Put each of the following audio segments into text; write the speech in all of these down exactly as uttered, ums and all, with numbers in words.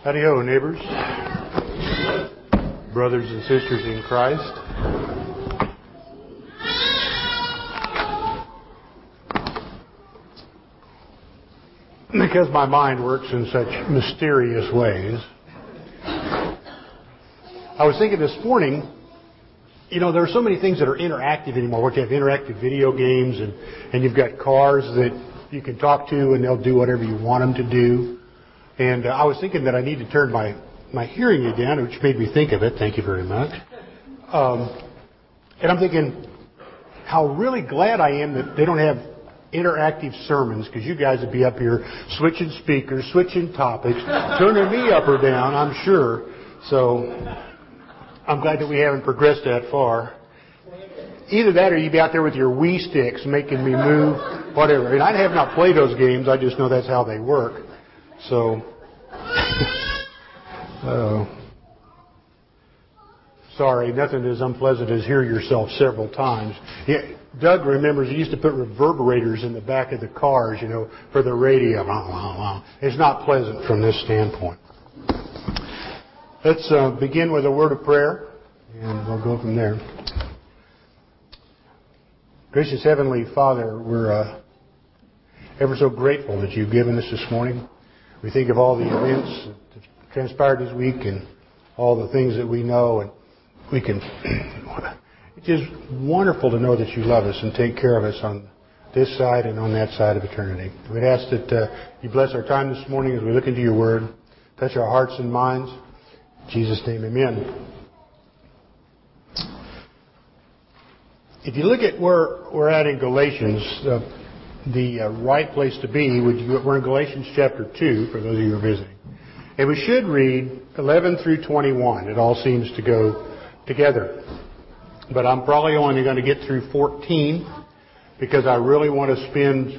Howdy-ho, neighbors, brothers and sisters in Christ. Because my mind works in such mysterious ways, I was thinking this morning, you know, there are so many things that are interactive anymore. You have interactive video games, and, and you've got cars that you can talk to, and they'll do whatever you want them to do. And uh, I was thinking that I need to turn my, my hearing aid down, which made me think of it. Thank you very much. Um, and I'm thinking how really glad I am that they don't have interactive sermons, because you guys would be up here switching speakers, switching topics, turning me up or down, I'm sure. So I'm glad that we haven't progressed that far. Either that or you'd be out there with your Wii sticks making me move, whatever. And I have not played those games. I just know that's how they work. So, uh, sorry, nothing as unpleasant as hear yourself several times. Yeah, Doug remembers he used to put reverberators in the back of the cars, you know, for the radio. It's not pleasant from this standpoint. Let's uh, begin with a word of prayer, and we'll go from there. Gracious Heavenly Father, we're uh, ever so grateful that you've given us this morning. We think of all the events that transpired this week and all the things that we know, and we can. It's just wonderful to know that you love us and take care of us on this side and on that side of eternity. We'd ask that uh, you bless our time this morning as we look into your word, touch our hearts and minds. In Jesus' name, amen. If you look at where we're at in Galatians, uh, the uh, right place to be, would you, we're in Galatians chapter two, for those of you who are visiting. And we should read eleven through twenty-one. It all seems to go together. But I'm probably only going to get through fourteen, because I really want to spend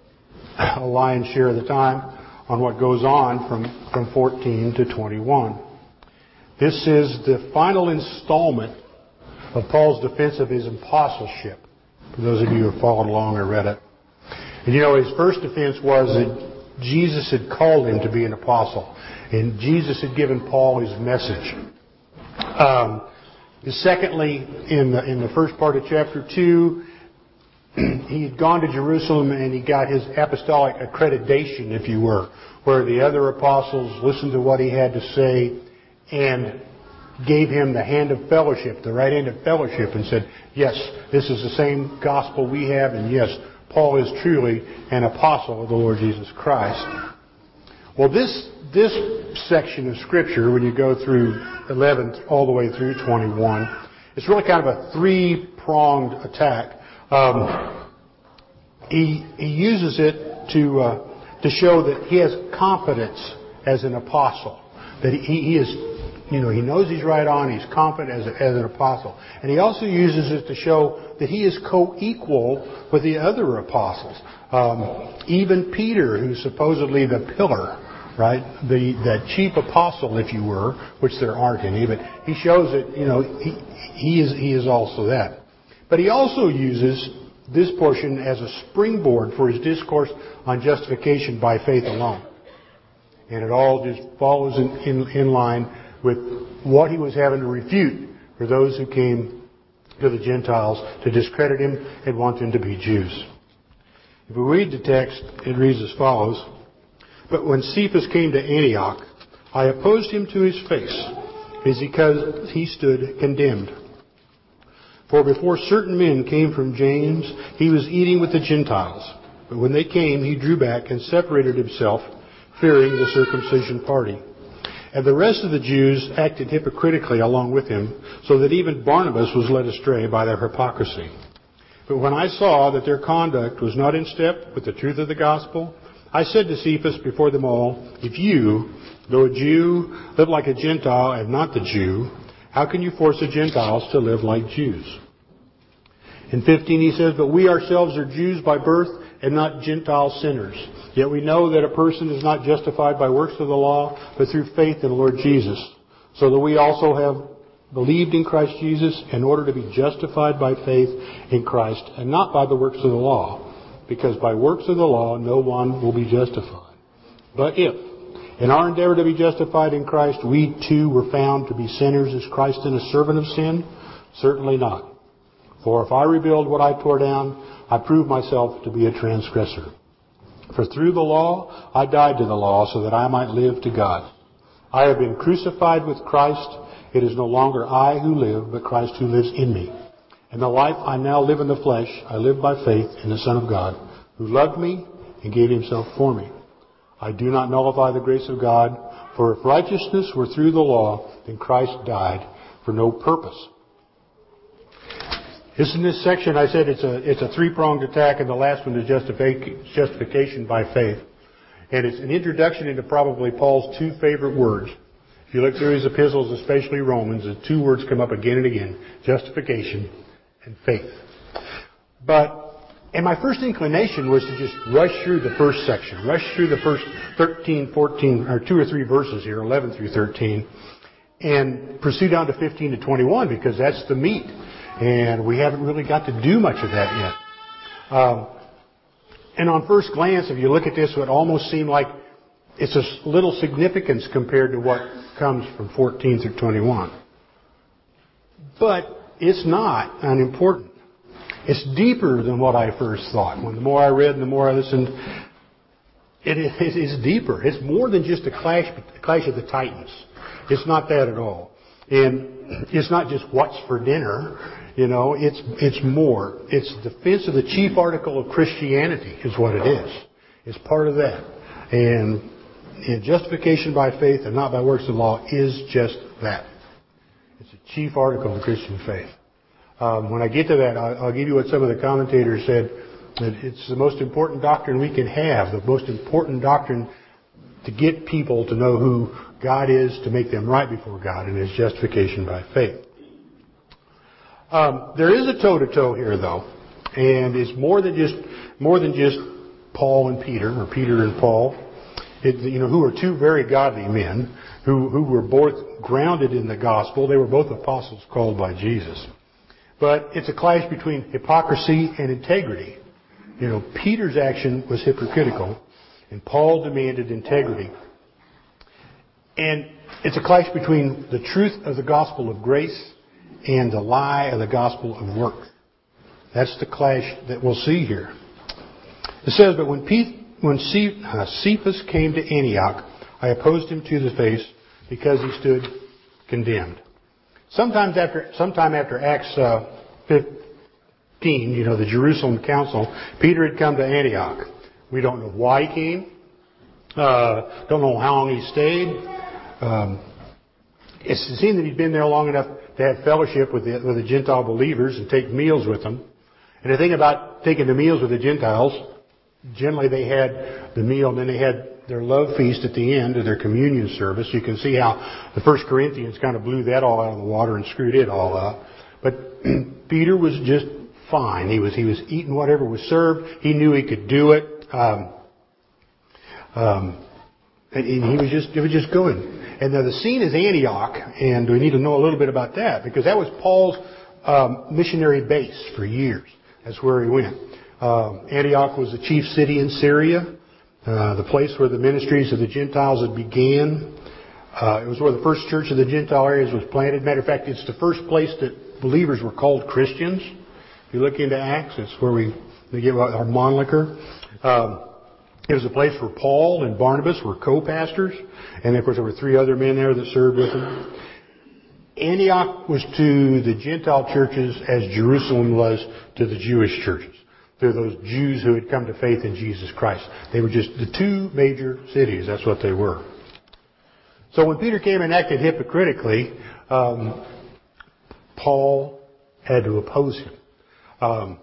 a lion's share of the time on what goes on from, from fourteen to twenty-one. This is the final installment of Paul's defense of his apostleship, for those of you who have followed along or read it. And you know, his first defense was that Jesus had called him to be an apostle, and Jesus had given Paul his message. Um, secondly, in the, in the first part of chapter two, he had gone to Jerusalem and he got his apostolic accreditation, if you were, where the other apostles listened to what he had to say and gave him the hand of fellowship, the right hand of fellowship, and said, yes, this is the same gospel we have, and yes, Paul is truly an apostle of the Lord Jesus Christ. Well, this this section of Scripture, when you go through eleven all the way through twenty-one, it's really kind of a three-pronged attack. Um, he he uses it to uh, to show that he has confidence as an apostle, that he, he is, you know, he knows he's right on, he's confident as, a, as an apostle. And he also uses it to show that he is co-equal with the other apostles. Um, even Peter, who's supposedly the pillar, right, the, the chief apostle, if you were, which there aren't any, but he shows that, you know, he, he is he is also that. But he also uses this portion as a springboard for his discourse on justification by faith alone. And it all just follows in, in, in line with what he was having to refute for those who came to the Gentiles to discredit him and want them to be Jews. If we read the text, it reads as follows. But when Cephas came to Antioch, I opposed him to his face, because he stood condemned. For before certain men came from James, he was eating with the Gentiles. But when they came, he drew back and separated himself, fearing the circumcision party. And the rest of the Jews acted hypocritically along with him, so that even Barnabas was led astray by their hypocrisy. But when I saw that their conduct was not in step with the truth of the gospel, I said to Cephas before them all, if you, though a Jew, live like a Gentile and not the Jew, how can you force the Gentiles to live like Jews? In fifteen he says, but we ourselves are Jews by birth and not Gentile sinners. Yet we know that a person is not justified by works of the law, but through faith in the Lord Jesus. So that we also have believed in Christ Jesus in order to be justified by faith in Christ and not by the works of the law. Because by works of the law no one will be justified. But if In our endeavor to be justified in Christ, we too were found to be sinners. Is Christ then a servant of sin? Certainly not. For if I rebuild what I tore down, I prove myself to be a transgressor. For through the law, I died to the law so that I might live to God. I have been crucified with Christ. It is no longer I who live, but Christ who lives in me. And the life I now live in the flesh, I live by faith in the Son of God, who loved me and gave himself for me. I do not nullify the grace of God, for if righteousness were through the law, then Christ died for no purpose. This in this section, I said it's a it's a three-pronged attack, and the last one is justification by faith. And it's an introduction into probably Paul's two favorite words. If you look through his epistles, especially Romans, the two words come up again and again: justification and faith. But, and my first inclination was to just rush through the first section, rush through the first thirteen, fourteen, or two or three verses here, eleven through thirteen, and pursue down to fifteen to twenty-one, because that's the meat. And we haven't really got to do much of that yet. Um, and on first glance, if you look at this, it would almost seem like it's a little significance compared to what comes from fourteen through twenty-one. But it's not unimportant. It's deeper than what I first thought. When the more I read and the more I listened, it is deeper. It's more than just a clash, a clash of the titans. It's not that at all. And it's not just what's for dinner. You know, it's it's more. It's defense of the chief article of Christianity is what it is. It's part of that. And, and justification by faith and not by works of law is just that. It's a chief article of the Christian faith. Um, when I get to that, I'll, I'll give you what some of the commentators said. That it's the most important doctrine we can have. The most important doctrine to get people to know who God is, to make them right before God, and it's justification by faith. Um, there is a toe-to-toe here, though, and it's more than just more than just Paul and Peter, or Peter and Paul, it, you know, who are two very godly men who who were both grounded in the gospel. They were both apostles called by Jesus, but it's a clash between hypocrisy and integrity. You know, Peter's action was hypocritical, and Paul demanded integrity. And it's a clash between the truth of the gospel of grace and the lie of the gospel of work. That's the clash that we'll see here. It says, but when, Pete, when Cephas came to Antioch, I opposed him to the face because he stood condemned. Sometimes after, sometime after Acts uh, fifteen, you know, the Jerusalem council, Peter had come to Antioch. We don't know why he came. Uh, don't know how long he stayed. Um, it's seen that he'd been there long enough to have fellowship with the, with the Gentile believers and take meals with them. And the thing about taking the meals with the Gentiles, generally they had the meal and then they had their love feast at the end of their communion service. You can see how the First Corinthians kind of blew that all out of the water and screwed it all up. But Peter was just fine. He was he was eating whatever was served. He knew he could do it. Um, um, and he was just it was just good. And now the scene is Antioch, and we need to know a little bit about that because that was Paul's um, missionary base for years. That's where he went. Um, Antioch was the chief city in Syria, uh, the place where the ministries of the Gentiles had began. Uh, it was where the first church of the Gentile areas was planted. Matter of fact, it's the first place that believers were called Christians. If you look into Acts, it's where we, we get our moniker. Um, it was a place where Paul and Barnabas were co-pastors. And of course there were three other men there that served with them. Antioch was to the Gentile churches as Jerusalem was to the Jewish churches. To those Jews who had come to faith in Jesus Christ. They were just the two major cities. That's what they were. So when Peter came and acted hypocritically, um, Paul had to oppose him. Um,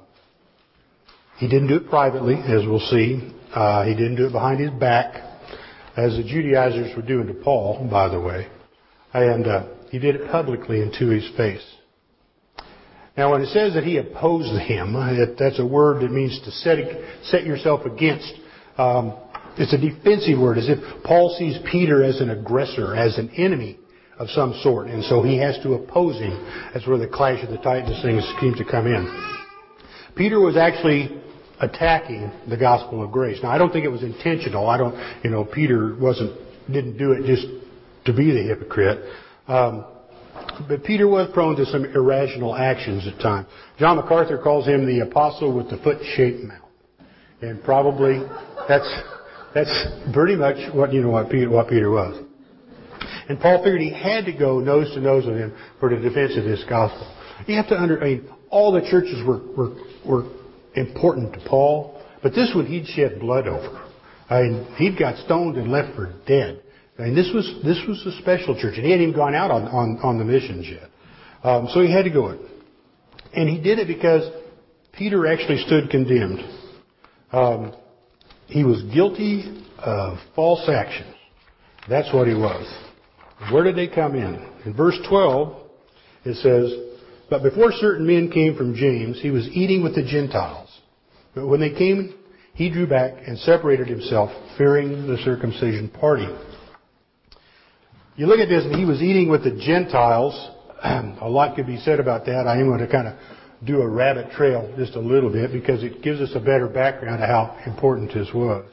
he didn't do it privately, as we'll see. Uh, he didn't do it behind his back, as the Judaizers were doing to Paul, by the way. And uh, he did it publicly and to his face. Now, when it says that he opposed him, that's a word that means to set set yourself against. Um, it's a defensive word, as if Paul sees Peter as an aggressor, as an enemy of some sort, and so he has to oppose him. That's where the clash of the titans things seems to come in. Peter was actually attacking the gospel of grace. Now, I don't think it was intentional. I don't, you know, Peter wasn't didn't do it just to be the hypocrite. Um, but Peter was prone to some irrational actions at times. John MacArthur calls him the apostle with the foot-shaped mouth. And probably that's that's pretty much what you know what Peter, what Peter was. And Paul figured he had to go nose to nose with him for the defense of this gospel. You have to under, I mean, all the churches were, were, were important to Paul, but this one he'd shed blood over. I mean, he'd got stoned and left for dead. I mean, this was, this was a special church, and he hadn't even gone out on, on, on the missions yet. Um, so he had to go it. And he did it because Peter actually stood condemned. Um, he was guilty of false actions. That's what he was. Where did they come in? In verse twelve, it says, "But before certain men came from James, he was eating with the Gentiles. But when they came, he drew back and separated himself, fearing the circumcision party." You look at this, and he was eating with the Gentiles. A lot could be said about that. I am going to kind of do a rabbit trail just a little bit because it gives us a better background of how important this was.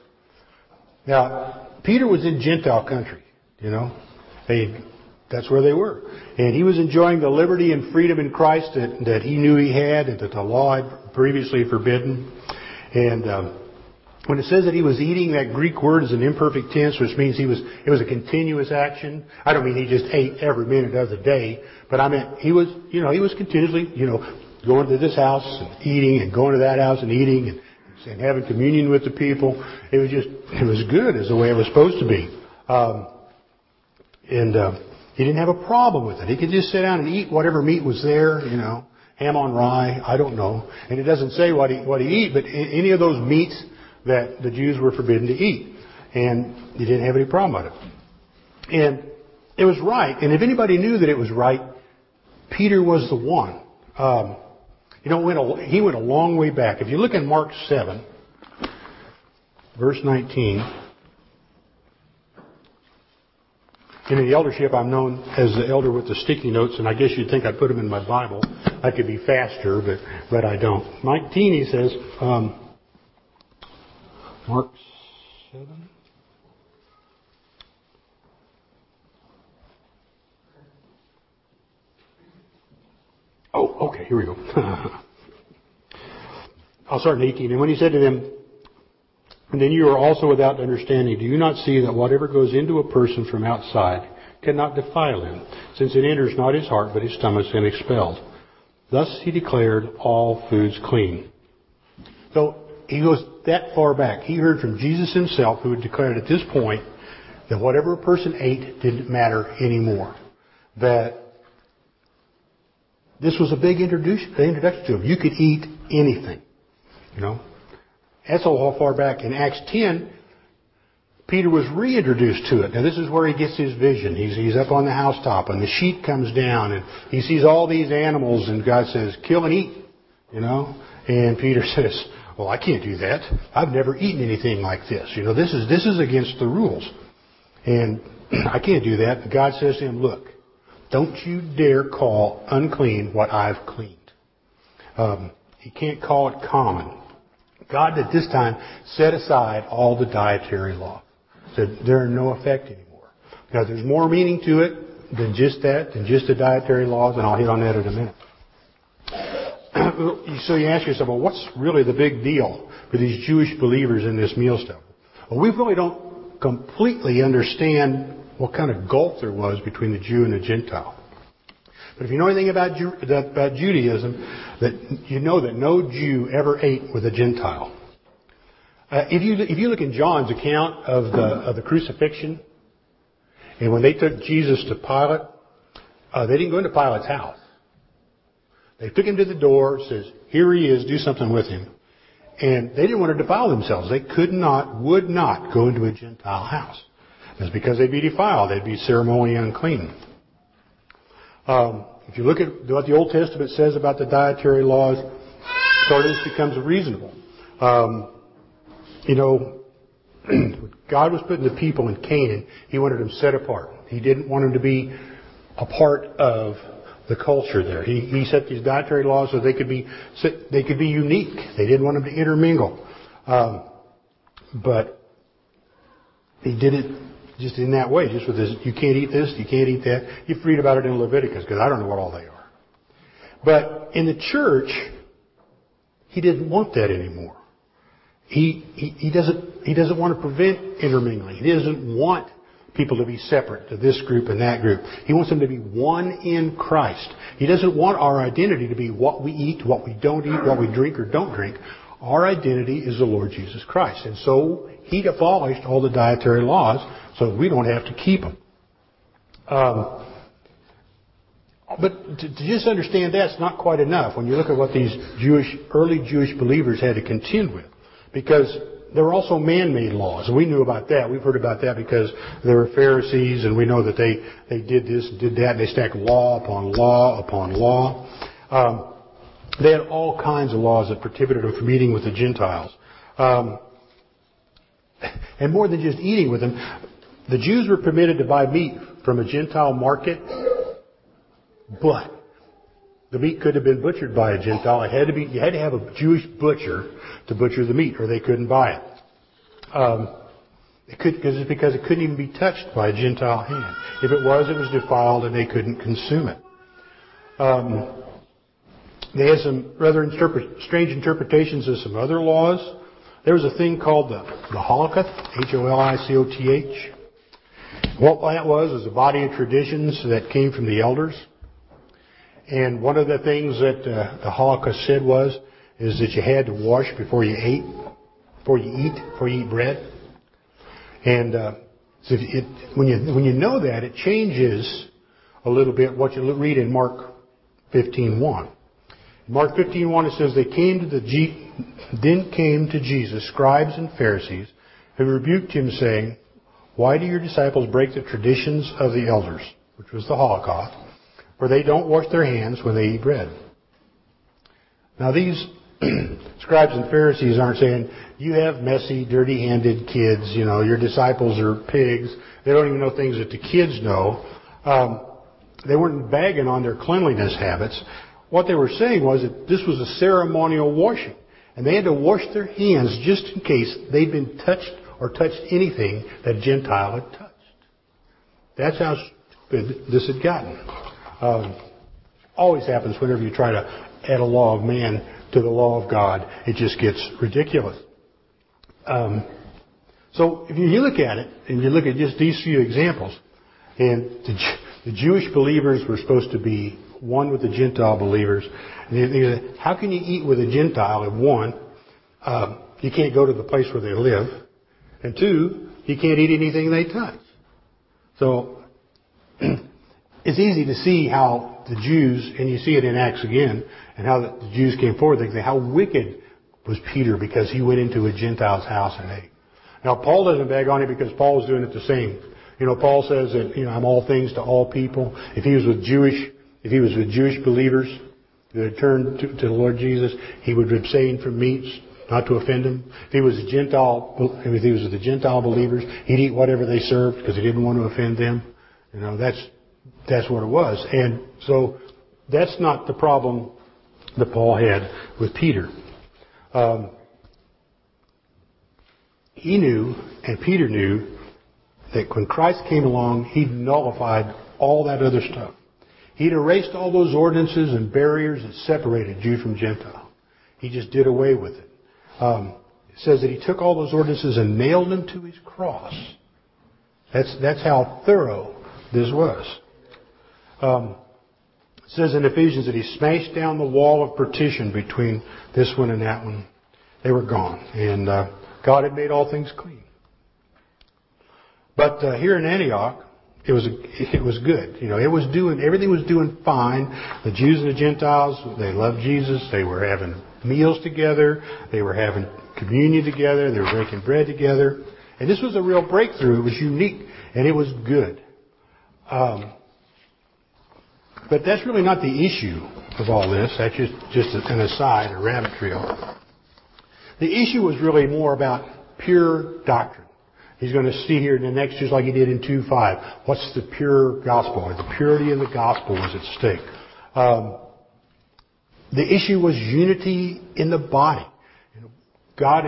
Now, Peter was in Gentile country, you know. They, that's where they were. And he was enjoying the liberty and freedom in Christ that, that he knew he had and that the law had previously forbidden. And um, when it says that he was eating, that Greek word is an imperfect tense, which means he was it was a continuous action. I don't mean he just ate every minute of the day, but I meant he was, you know, he was continuously, you know, going to this house and eating and going to that house and eating and, and having communion with the people. It was just, it was good as the way it was supposed to be. Um, and uh, he didn't have a problem with it. He could just sit down and eat whatever meat was there, you know, ham on rye, I don't know. And it doesn't say what he what he eat, but any of those meats that the Jews were forbidden to eat. And he didn't have any problem with it. And it was right. And if anybody knew that it was right, Peter was the one. Um, you know, went a, he went a long way back. If you look in Mark seven, verse nineteen, in the eldership, I'm known as the elder with the sticky notes, and I guess you'd think I'd put them in my Bible. I could be faster, but but I don't. nineteen, he says, um, Mark seven. Oh, okay, here we go. I'll start in eighteen. And when he said to them, "And then you are also without understanding. Do you not see that whatever goes into a person from outside cannot defile him, since it enters not his heart, but his stomach, and expelled? Thus he declared all foods clean." So he goes that far back. He heard from Jesus himself, who had declared at this point that whatever a person ate didn't matter anymore. That this was a big introduction, introduction to him. You could eat anything, you know. That's all far back. In Acts ten, Peter was reintroduced to it. Now this is where he gets his vision. He's, he's up on the housetop and the sheet comes down and he sees all these animals and God says, "Kill and eat," you know. And Peter says, "Well, I can't do that. I've never eaten anything like this. You know, this is, this is against the rules. And I can't do that." And God says to him, "Look, don't you dare call unclean what I've cleaned." Um, he can't call it common. God at this time set aside all the dietary law. Said they're in no effect anymore. Now there's more meaning to it than just that, than just the dietary laws, and I'll hit on that in a minute. So you ask yourself, well, what's really the big deal for these Jewish believers in this meal stuff? Well, we really don't completely understand what kind of gulf there was between the Jew and the Gentile. But if you know anything about, Ju- about Judaism, that you know that no Jew ever ate with a Gentile. Uh, if you if you look in John's account of the of the crucifixion, and when they took Jesus to Pilate, uh, they didn't go into Pilate's house. They took him to the door, says, "Here he is, do something with him." And they didn't want to defile themselves. They could not, would not go into a Gentile house. That's because they'd be defiled. They'd be ceremonially unclean. Um, if you look at what the Old Testament says about the dietary laws, sort of this becomes reasonable. Um, you know, God was putting the people in Canaan. He wanted them set apart. He didn't want them to be a part of the culture there. He, he set these dietary laws so they could be they could be unique. They didn't want them to intermingle. Um, but he did it just in that way, just with this, you can't eat this, you can't eat that. You read about it in Leviticus, because I don't know what all they are. But in the church, he didn't want that anymore. He, he, he doesn't, he doesn't want to prevent intermingling. He doesn't want people to be separate to this group and that group. He wants them to be one in Christ. He doesn't want our identity to be what we eat, what we don't eat, what we drink or don't drink. Our identity is the Lord Jesus Christ. And so he abolished all the dietary laws so we don't have to keep them. Um, but to, to just understand that's not quite enough when you look at what these Jewish, early Jewish believers had to contend with. Because there were also man-made laws, and we knew about that. We've heard about that because there were Pharisees, and we know that they, they did this, did that, and they stacked law upon law upon law. Um, they had all kinds of laws that prohibited them from eating with the Gentiles. Um, and more than just eating with them, the Jews were permitted to buy meat from a Gentile market, but the meat could have been butchered by a Gentile. It had to be, you had to have a Jewish butcher to butcher the meat, or they couldn't buy it. Um, it could, because it's because it couldn't even be touched by a Gentile hand. If it was, it was defiled, and they couldn't consume it. Um, they had some rather interpret, strange interpretations of some other laws. There was a thing called the, the Holocaust, H O L I C O T H. What that was was a body of traditions that came from the elders. And one of the things that uh, the Holocaust said was, is that you had to wash before you ate, before you eat, before you eat bread. And uh, so it, when you when you know that, it changes a little bit what you read in Mark fifteen one. In Mark fifteen one, it says, they came to the G, then came to Jesus scribes and Pharisees, who rebuked him, saying, why do your disciples break the traditions of the elders, which was the Holocaust? For they don't wash their hands when they eat bread. Now these scribes and Pharisees aren't saying, you have messy, dirty-handed kids, you know, your disciples are pigs. They don't even know things that the kids know. Um, they weren't bagging on their cleanliness habits. What they were saying was that this was a ceremonial washing. And they had to wash their hands just in case they'd been touched or touched anything that a Gentile had touched. That's how stupid this had gotten. Um, always happens whenever you try to add a law of man to the law of God. It just gets ridiculous. Um, so if you look at it, and you look at just these few examples, and the, the Jewish believers were supposed to be one with the Gentile believers. And you think, how can you eat with a Gentile? And one, um, you can't go to the place where they live. And two, you can't eat anything they touch. So it's easy to see how the Jews, and you see it in Acts again, and how the Jews came forward. They say, how wicked was Peter because he went into a Gentile's house and ate. Now, Paul doesn't bag on it because Paul was doing it the same. You know, Paul says that, you know, I'm all things to all people. If he was with Jewish, if he was with Jewish believers that had turned to, to the Lord Jesus, he would abstain from meats, not to offend them. If he was a Gentile, if he was with the Gentile believers, he'd eat whatever they served because he didn't want to offend them. You know, that's that's what it was. And so that's not the problem that Paul had with Peter. Um, he knew, and Peter knew, that when Christ came along, he nullified all that other stuff. He'd erased all those ordinances and barriers that separated Jew from Gentile. He just did away with it. Um, it says that he took all those ordinances and nailed them to his cross. That's that's how thorough this was. Um, it says in Ephesians that he smashed down the wall of partition between this one and that one. They were gone, and uh, God had made all things clean. But uh, here in Antioch, it was it was good. You know, it was doing everything was doing fine. The Jews and the Gentiles, they loved Jesus. They were having meals together. They were having communion together. They were breaking bread together. And this was a real breakthrough. It was unique, and it was good. Um, but that's really not the issue of all this. That's just, just an aside, a rabbit trail. The issue was really more about pure doctrine. He's going to see here in the next, just like he did in two five. What's the pure gospel? Or the purity of the gospel was at stake. Um, the issue was unity in the body. God had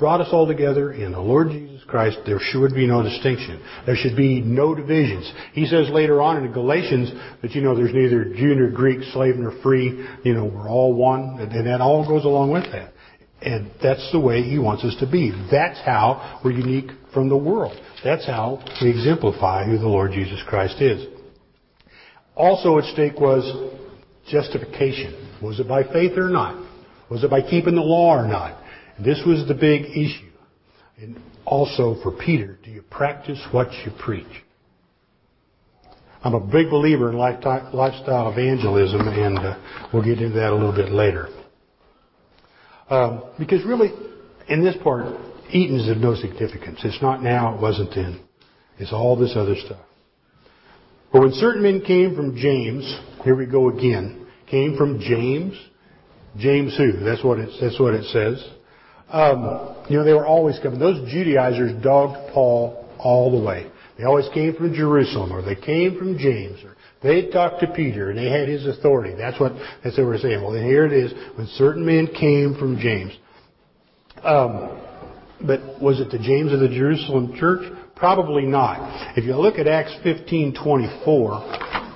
brought us all together in the Lord Jesus Christ. There should be no distinction. There should be no divisions. He says later on in Galatians that, you know, there's neither Jew nor Greek, slave nor free. You know, we're all one. And that all goes along with that. And that's the way He wants us to be. That's how we're unique from the world. That's how we exemplify who the Lord Jesus Christ is. Also at stake was justification. Was it by faith or not? Was it by keeping the law or not? And this was the big issue. And also for Peter, do you practice what you preach? I'm a big believer in lifestyle evangelism, and uh, we'll get into that a little bit later. Um, because really, in this part, eating is of no significance. It's not now, it wasn't then. It's all this other stuff. But when certain men came from James, here we go again, came from James. James who? That's what it, that's what it says. Um, you know, they were always coming. Those Judaizers dogged Paul all the way. They always came from Jerusalem, or they came from James, or they talked to Peter, and they had his authority. That's what that's what we're saying. Well, then here it is. When certain men came from James. Um, but was it the James of the Jerusalem church? Probably not. If you look at Acts fifteen twenty-four,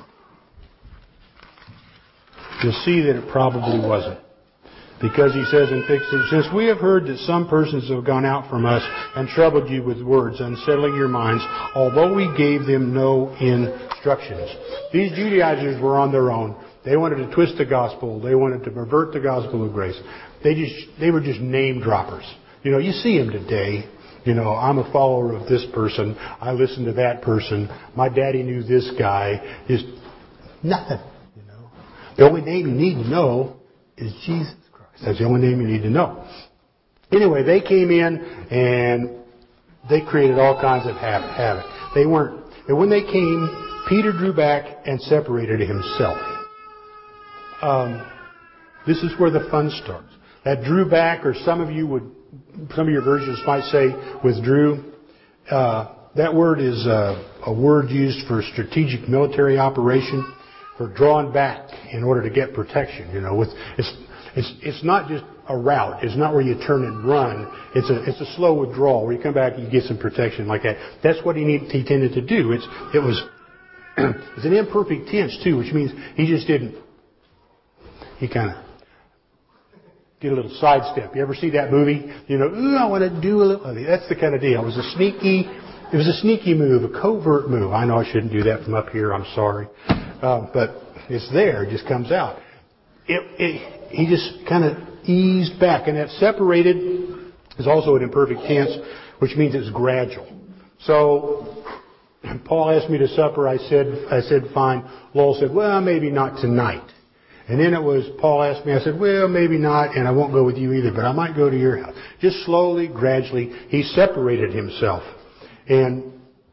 you'll see that it probably wasn't. Because he says in fifteen, since we have heard that some persons have gone out from us and troubled you with words, unsettling your minds, although we gave them no instructions. These Judaizers were on their own. They wanted to twist the gospel. They wanted to pervert the gospel of grace. They just, they were just name droppers. You know, you see them today. You know, I'm a follower of this person. I listen to that person. My daddy knew this guy. Just nothing. You know, the only name you need to know is Jesus. That's the only name you need to know. Anyway, they came in and they created all kinds of havoc. They weren't. And when they came, Peter drew back and separated himself. Um, this is where the fun starts. That drew back, or some of you would, some of your versions might say withdrew. Uh, that word is a, a word used for strategic military operation, for drawing back in order to get protection. You know, with it's. It's, it's not just a rout. It's not where you turn and run. It's a, it's a slow withdrawal where you come back and you get some protection like that. That's what he, need, he tended to do. It's, it was, it's an imperfect tense too, which means he just didn't, he kind of did a little sidestep. You ever see that movie? You know, ooh, I want to do a little, that's the kind of deal. It was a sneaky, it was a sneaky move, a covert move. I know I shouldn't do that from up here. I'm sorry. Uh, but it's there. It just comes out. It, it, he just kind of eased back. And that separated is also an imperfect tense, which means it's gradual. So Paul asked me to supper. I said, I said, fine. Lowell said, well, maybe not tonight. And then it was, Paul asked me, I said, well, maybe not, and I won't go with you either, but I might go to your house. Just slowly, gradually, he separated himself. And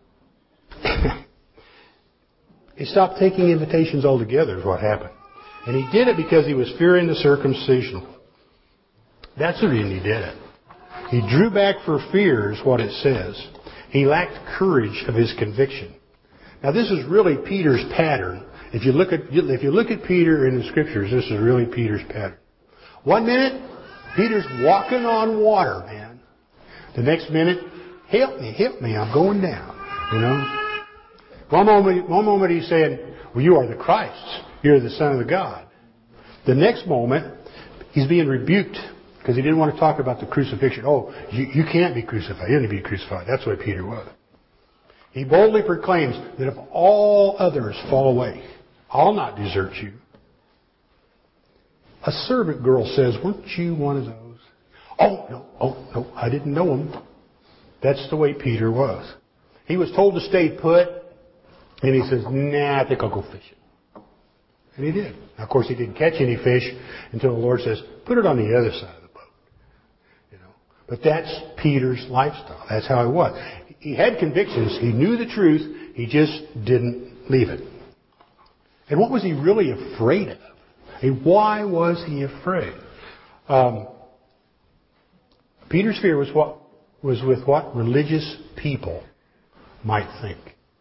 he stopped taking invitations altogether is what happened. And he did it because he was fearing the circumcision. That's the reason he did it. He drew back for fear is what it says. He lacked courage of his conviction. Now this is really Peter's pattern. If you look at, if you look at Peter in the scriptures, this is really Peter's pattern. One minute, Peter's walking on water, man. The next minute, help me, help me, I'm going down. You know? One moment, one moment he's saying, well, you are the Christ. You're the Son of the God. The next moment, he's being rebuked because he didn't want to talk about the crucifixion. Oh, you, you can't be crucified. You didn't be crucified. That's what Peter was. He boldly proclaims that if all others fall away, I'll not desert you. A servant girl says, weren't you one of those? Oh, no, oh, no, I didn't know him. That's the way Peter was. He was told to stay put, and he says, nah, I think I'll go fishing. And he did. Now, of course, he didn't catch any fish until the Lord says, put it on the other side of the boat. You know, but that's Peter's lifestyle. That's how he was. He had convictions. He knew the truth. He just didn't leave it. And what was he really afraid of? And why was he afraid? Um, Peter's fear was what was with what religious people might think.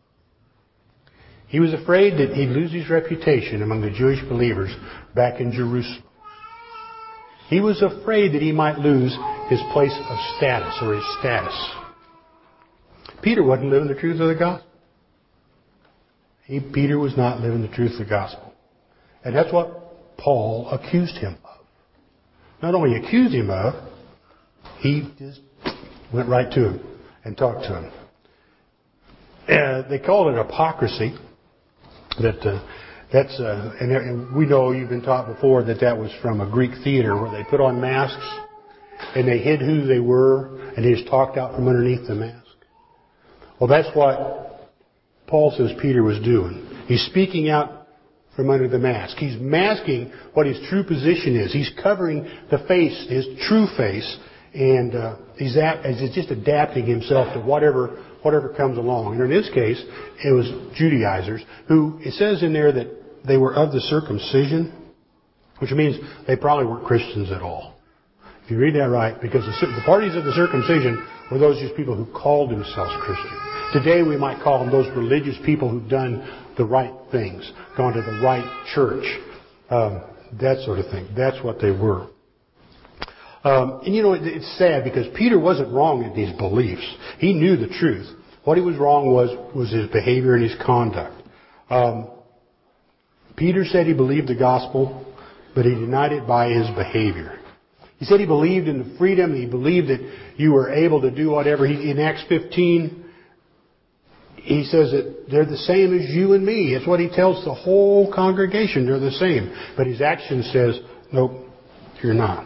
He was afraid that he'd lose his reputation among the Jewish believers back in Jerusalem. He was afraid that he might lose his place of status or his status. Peter wasn't living the truth of the gospel. He, Peter was not living the truth of the gospel. And that's what Paul accused him of. Not only accused him of, he just went right to him and talked to him. Uh, they called it hypocrisy. That uh, that's uh, and, and we know you've been taught before that that was from a Greek theater where they put on masks and they hid who they were and they just talked out from underneath the mask. Well, that's what Paul says Peter was doing. He's speaking out from under the mask. He's masking what his true position is. He's covering the face, his true face, and uh, he's, at, he's just adapting himself to whatever whatever comes along. And in this case, it was Judaizers who, it says in there that they were of the circumcision, which means they probably weren't Christians at all. If you read that right, because the, the parties of the circumcision were those just people who called themselves Christian. Today we might call them those religious people who've done the right things, gone to the right church, um, that sort of thing. That's what they were. Um, and you know, it, it's sad because Peter wasn't wrong in these beliefs. He knew the truth. What he was wrong was was his behavior and his conduct. Um, Peter said he believed the gospel, but he denied it by his behavior. He said he believed in the freedom. He believed that you were able to do whatever. He, in Acts fifteen, he says that they're the same as you and me. It's what he tells the whole congregation. They're the same. But his action says, nope, you're not.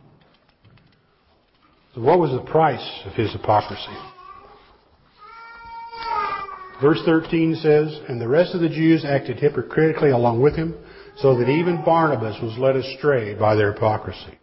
So what was the price of his hypocrisy? Verse thirteen says, and the rest of the Jews acted hypocritically along with him, so that even Barnabas was led astray by their hypocrisy.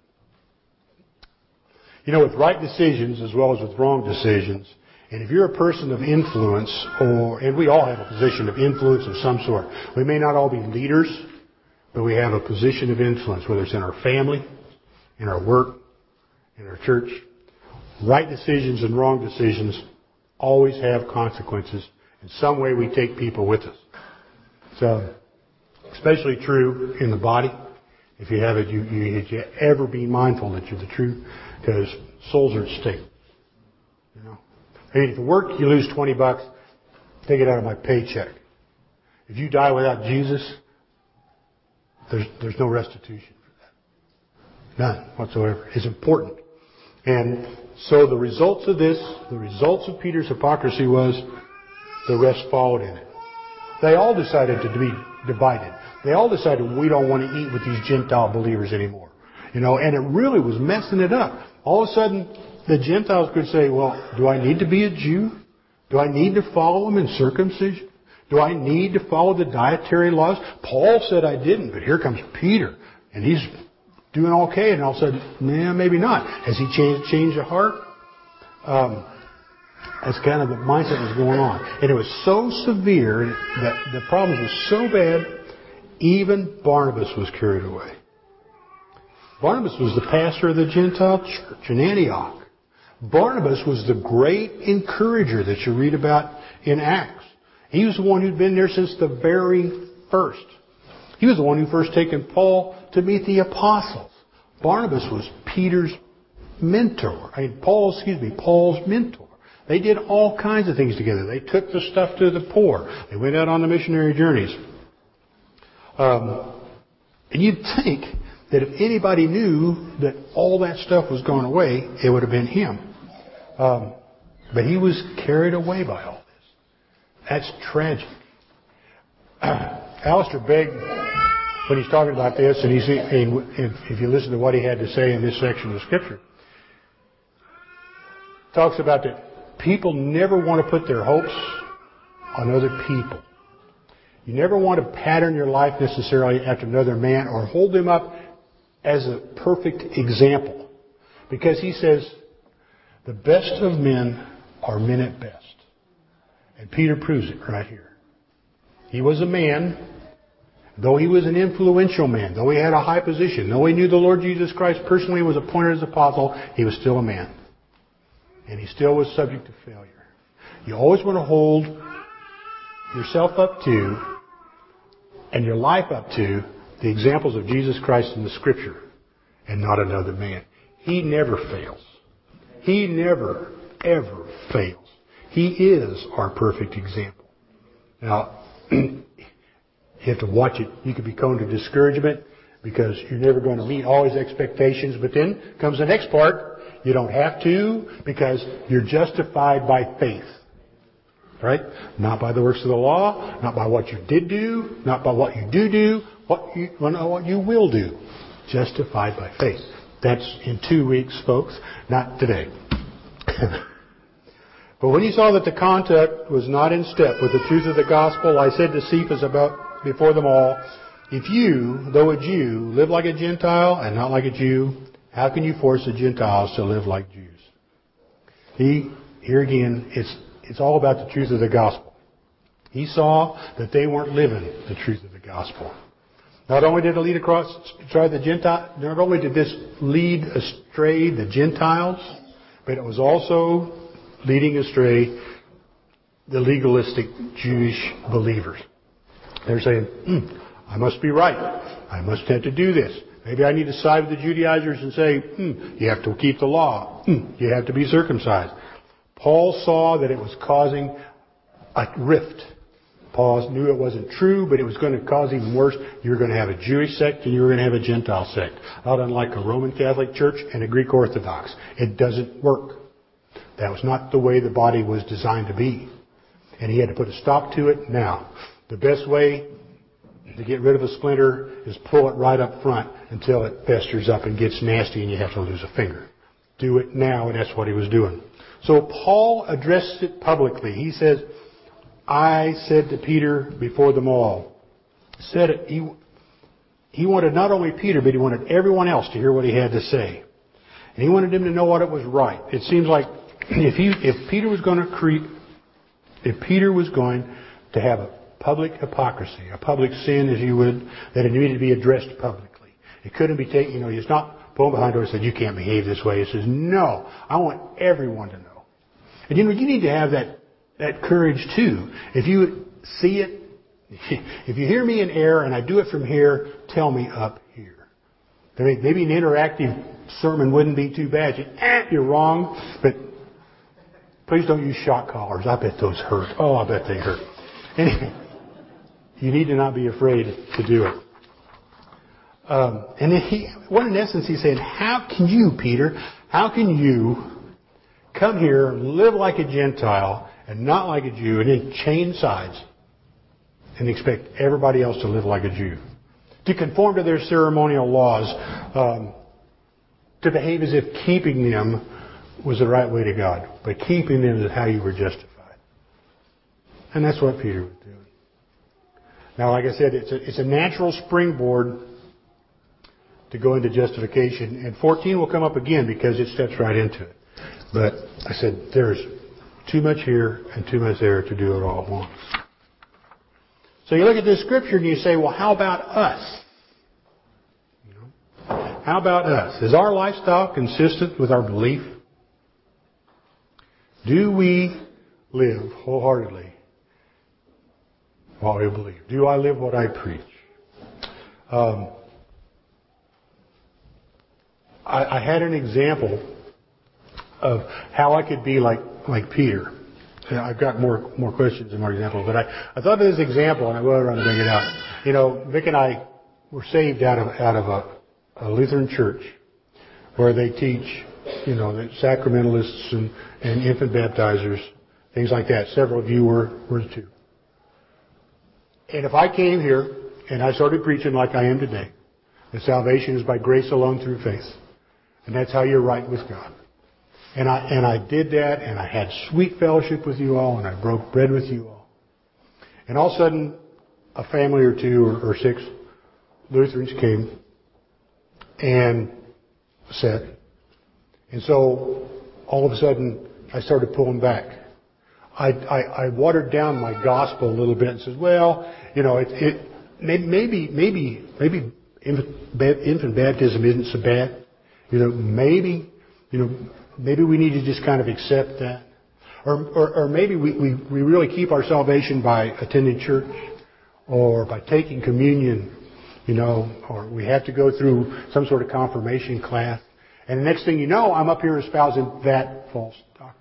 You know, with right decisions as well as with wrong decisions, and if you're a person of influence, or and we all have a position of influence of some sort. We may not all be leaders, but we have a position of influence, whether it's in our family, in our work, in our church. Right decisions and wrong decisions always have consequences. In some way we take people with us. So, especially true in the body. If you have it, you, you, you ever be mindful that you're the truth, because souls are at stake. You know, I mean, if at work you lose twenty bucks, take it out of my paycheck. If you die without Jesus, there's there's no restitution for that. None whatsoever. It's important. And so the results of this, the results of Peter's hypocrisy was the rest followed in it. They all decided to be divided. They all decided we don't want to eat with these Gentile believers anymore. You know, and it really was messing it up. All of a sudden, the Gentiles could say, well, do I need to be a Jew? Do I need to follow them in circumcision? Do I need to follow the dietary laws? Paul said I didn't, but here comes Peter, and he's doing okay, and all of a sudden, nah, maybe not. Has he changed, changed the heart? Um, that's kind of the mindset that was going on. And it was so severe that the problems were so bad, even Barnabas was carried away. Barnabas was the pastor of the Gentile church in Antioch. Barnabas was the great encourager that you read about in Acts. He was the one who'd been there since the very first. He was the one who first taken Paul to meet the apostles. Barnabas was Peter's mentor. I mean, Paul, excuse me, Paul's mentor. They did all kinds of things together. They took the stuff to the poor. They went out on the missionary journeys. Um, and you'd think that if anybody knew that all that stuff was going away, it would have been him. Um, but he was carried away by all this. That's tragic. Alistair Begg, when he's talking about this, and he's, and if you listen to what he had to say in this section of Scripture, talks about that people never want to put their hopes on other people. You never want to pattern your life necessarily after another man or hold them up as a perfect example. Because he says, the best of men are men at best. And Peter proves it right here. He was a man, though he was an influential man, though he had a high position, though he knew the Lord Jesus Christ personally was appointed as apostle, he was still a man. And he still was subject to failure. You always want to hold yourself up to and your life up to the examples of Jesus Christ in the Scripture and not another man. He never fails. He never, ever fails. He is our perfect example. Now, you have to watch it. You could be prone to discouragement because you're never going to meet all his expectations. But then comes the next part. You don't have to because you're justified by faith. Right? Not by the works of the law, not by what you did do, not by what you do do, what you, well, not what you will do. Justified by faith. That's in two weeks, folks, not today. But when he saw that the conduct was not in step with the truth of the gospel, I said to Cephas about before them all, if you, though a Jew, live like a Gentile and not like a Jew, how can you force the Gentiles to live like Jews? He, here again, it's It's all about the truth of the gospel. He saw that they weren't living the truth of the gospel. Not only did it lead across, try the Gentile, not only did this lead astray the Gentiles, but it was also leading astray the legalistic Jewish believers. They're saying, hmm, I must be right. I must have to do this. Maybe I need to side with the Judaizers and say, hmm, you have to keep the law. Hmm, you have to be circumcised. Paul saw that it was causing a rift. Paul knew it wasn't true, but it was going to cause even worse. You were going to have a Jewish sect and you were going to have a Gentile sect. Not unlike a Roman Catholic Church and a Greek Orthodox. It doesn't work. That was not the way the body was designed to be. And he had to put a stop to it now. The best way to get rid of a splinter is pull it right up front until it festers up and gets nasty and you have to lose a finger. Do it now, and that's what he was doing. So Paul addressed it publicly. He says, I said to Peter before them all. Said it, he, he wanted not only Peter, but he wanted everyone else to hear what he had to say. And he wanted them to know what it was right. It seems like if he, if Peter was going to create, if Peter was going to have a public hypocrisy, a public sin, as you would, that it needed to be addressed publicly. It couldn't be taken, you know, he's not pulling behind door and said, you can't behave this way. He says, no, I want everyone to know. And you know, you need to have that, that courage too. If you see it, if you hear me in air and I do it from here, tell me up here. Maybe an interactive sermon wouldn't be too bad. You, eh, you're wrong, but please don't use shock collars. I bet those hurt. Oh, I bet they hurt. Anyway, you need to not be afraid to do it. Um, and he, what in essence he's saying, how can you, Peter, how can you come here, live like a Gentile and not like a Jew, and then change sides and expect everybody else to live like a Jew? To conform to their ceremonial laws, um, to behave as if keeping them was the right way to God. But keeping them is how you were justified. And that's what Peter was doing. Now, like I said, it's a, it's a natural springboard to go into justification. And fourteen will come up again because it steps right into it. But I said, there's too much here and too much there to do it all at once. So you look at this scripture and you say, well, how about us? You know, how about us? Is our lifestyle consistent with our belief? Do we live wholeheartedly what we believe? Do I live what I preach? Um, I, I had an example of how I could be like like Peter. And I've got more more questions and more examples, but I, I thought of this example and I will run to bring it out. You know, Vic and I were saved out of out of a, a Lutheran church where they teach, you know, the sacramentalists and, and infant baptizers, things like that. Several of you were were too. And if I came here and I started preaching like I am today, that salvation is by grace alone through faith, and that's how you're right with God. And I and I did that, and I had sweet fellowship with you all, and I broke bread with you all. And all of a sudden, a family or two or, or six Lutherans came and said, and so all of a sudden, I started pulling back. I, I, I watered down my gospel a little bit and said, well, you know, it, it maybe maybe maybe infant baptism isn't so bad. You know, maybe you know. Maybe we need to just kind of accept that. Or, or, or maybe we, we, we really keep our salvation by attending church or by taking communion, you know, or we have to go through some sort of confirmation class. And the next thing you know, I'm up here espousing that false doctrine.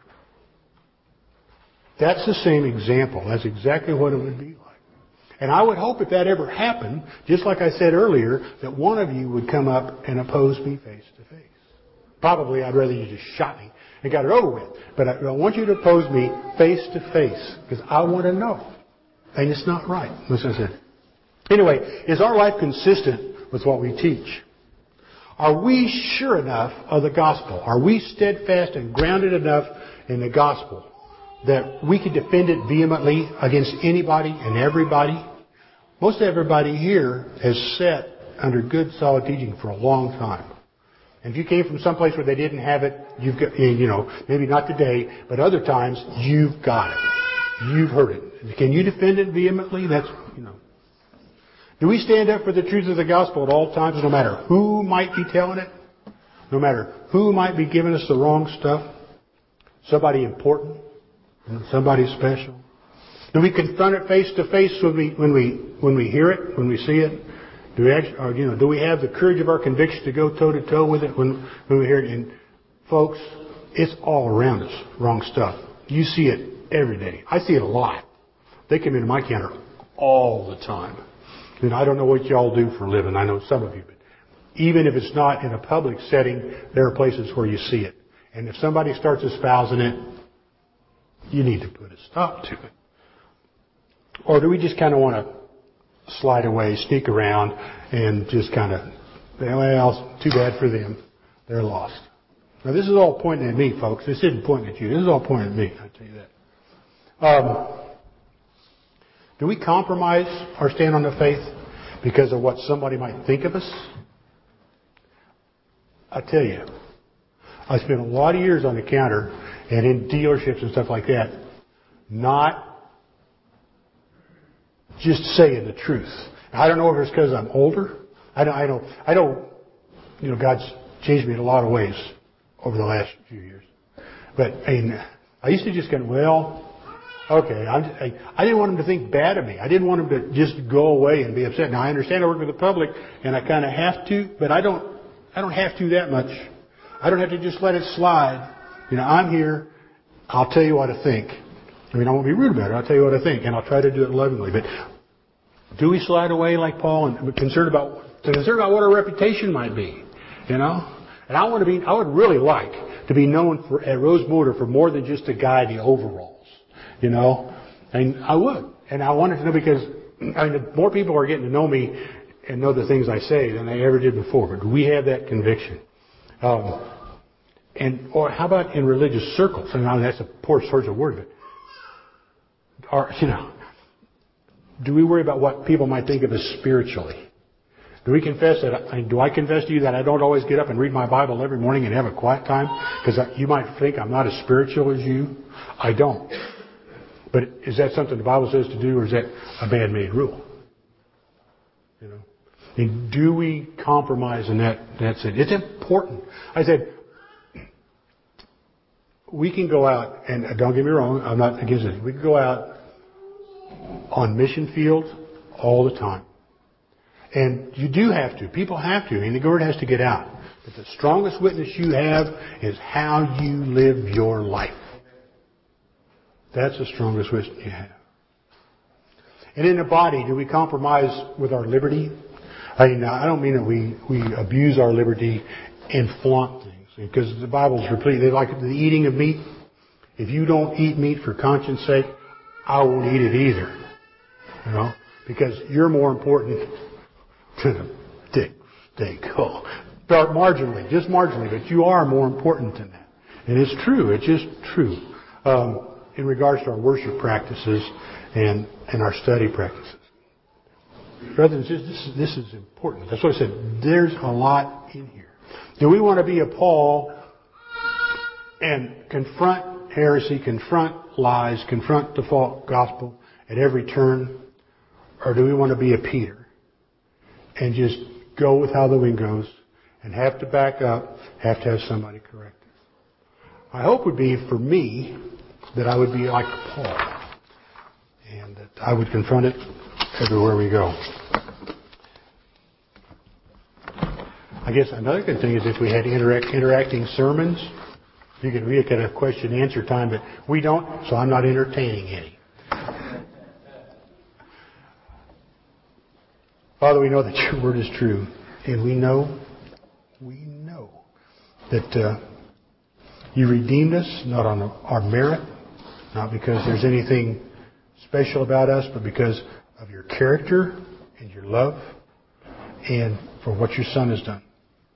That's the same example. That's exactly what it would be like. And I would hope if that ever happened, just like I said earlier, that one of you would come up and oppose me face to face. Probably I'd rather you just shot me and got it over with. But I, I want you to oppose me face to face because I want to know. And it's not right. That's what I said. Anyway, is our life consistent with what we teach? Are we sure enough of the gospel? Are we steadfast and grounded enough in the gospel that we can defend it vehemently against anybody and everybody? Most everybody here has sat under good, solid teaching for a long time. And if you came from someplace where they didn't have it, you've got, you know, maybe not today, but other times, you've got it. You've heard it. Can you defend it vehemently? That's, you know. Do we stand up for the truth of the gospel at all times, no matter who might be telling it? No matter who might be giving us the wrong stuff? Somebody important? Somebody special? Do we confront it face to face when we when we when we hear it, when we see it? Do we actually, or, you know, do we have the courage of our conviction to go toe to toe with it when when we hear it? And folks, it's all around us, wrong stuff. You see it every day. I see it a lot. They come into my counter all the time. And I don't know what y'all do for a living. I know some of you, but even if it's not in a public setting, there are places where you see it. And if somebody starts espousing it, you need to put a stop to it. Or do we just kind of want to slide away, sneak around, and just kind of, well, too bad for them. They're lost. Now, this is all pointing at me, folks. This isn't pointing at you. This is all pointing at me, I tell you that. Um, do we compromise our stand on the faith because of what somebody might think of us? I tell you, I spent a lot of years on the counter and in dealerships and stuff like that, not just saying the truth. I don't know if it's because I'm older. I don't, I don't, I don't, you know, God's changed me in a lot of ways over the last few years. But, I mean, I used to just go, well, okay, I'm just, I, I didn't want him to think bad of me. I didn't want him to just go away and be upset. Now, I understand I work with the public, and I kind of have to, but I don't, I don't have to that much. I don't have to just let it slide. You know, I'm here. I'll tell you what I think. I mean, I won't be rude about it. I'll tell you what I think, and I'll try to do it lovingly. But do we slide away like Paul and concerned about concerned about what our reputation might be? You know, and I want to be. I would really like to be known for at Rose Motor for more than just a guy in the overalls. You know, and I would, and I wanted to know because I mean, more people are getting to know me and know the things I say than they ever did before. But do we have that conviction? Um, and or how about in religious circles? And now that's a poor choice of word, but are you know, do we worry about what people might think of us spiritually? Do we confess that? I, do I confess to you that I don't always get up and read my Bible every morning and have a quiet time because you might think I'm not as spiritual as you? I don't. But is that something the Bible says to do, or is that a man-made rule? You know, I mean, do we compromise in that? That's it. It's important. I said, we can go out, and don't get me wrong, I'm not against it. We can go out on mission fields all the time. And you do have to. People have to. I mean, the word has to get out. But the strongest witness you have is how you live your life. That's the strongest witness you have. And in the body, do we compromise with our liberty? I mean, I don't mean that we, we abuse our liberty and flaunt things. Because the Bible's replete. They like the eating of meat. If you don't eat meat for conscience sake, I won't eat it either. You know? Because you're more important to the dick steak. Oh, start marginally, just marginally, but you are more important than that. And it's true. It's just true. Um, in regards to our worship practices and, and our study practices. Brothers and sisters, this, this is important. That's what I said. There's a lot in here. Do we want to be a Paul and confront heresy, confront lies, confront the false gospel at every turn? Or do we want to be a Peter and just go with how the wind goes and have to back up, have to have somebody correct us? My hope would be for me that I would be like Paul and that I would confront it everywhere we go. I guess another good thing is if we had interact, interacting sermons, you could read kind of question and answer time, but we don't, so I'm not entertaining any. Father, we know that your word is true, and we know, we know that uh, you redeemed us not on our merit, not because there's anything special about us, but because of your character and your love and for what your Son has done.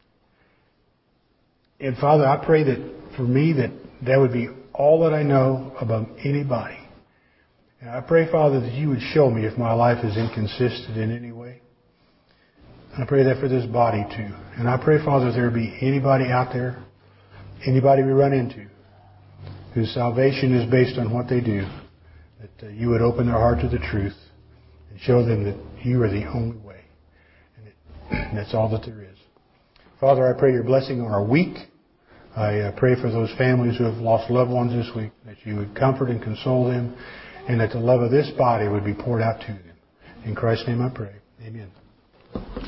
And Father, I pray that for me that that would be all that I know about anybody. And I pray, Father, that you would show me if my life is inconsistent in any way. I pray that for this body too. And I pray, Father, if there be anybody out there, anybody we run into, whose salvation is based on what they do, that uh, you would open their heart to the truth and show them that you are the only way. And it, that's all that there is. Father, I pray your blessing on our week. I uh, pray for those families who have lost loved ones this week, that you would comfort and console them, and that the love of this body would be poured out to them. In Christ's name I pray. Amen.